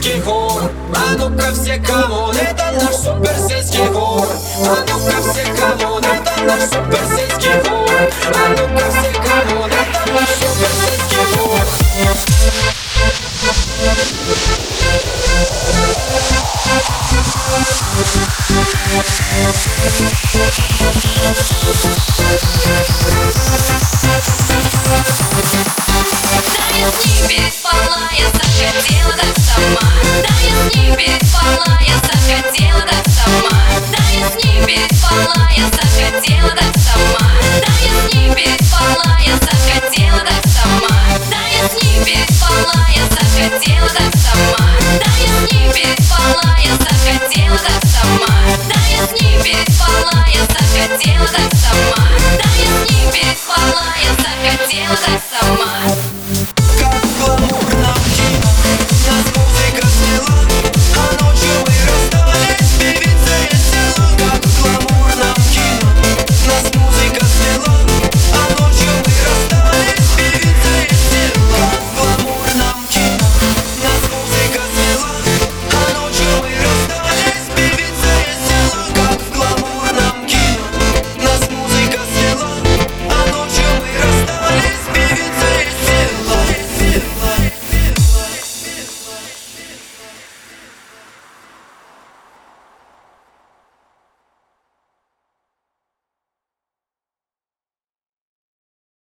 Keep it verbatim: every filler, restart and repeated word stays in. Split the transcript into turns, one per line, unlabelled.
суперсельский хор. А ну-ка все, камон, это наш суперсельский хор. А ну-ка все, камон, это наш суперсельский хор. А ну-ка все, камон, это наш суперсельский хор.
Да я с ним переспала, я захотела так сама. Да я с ним переспала, я захотела так сама. Да я с ним переспала, я захотела так сама.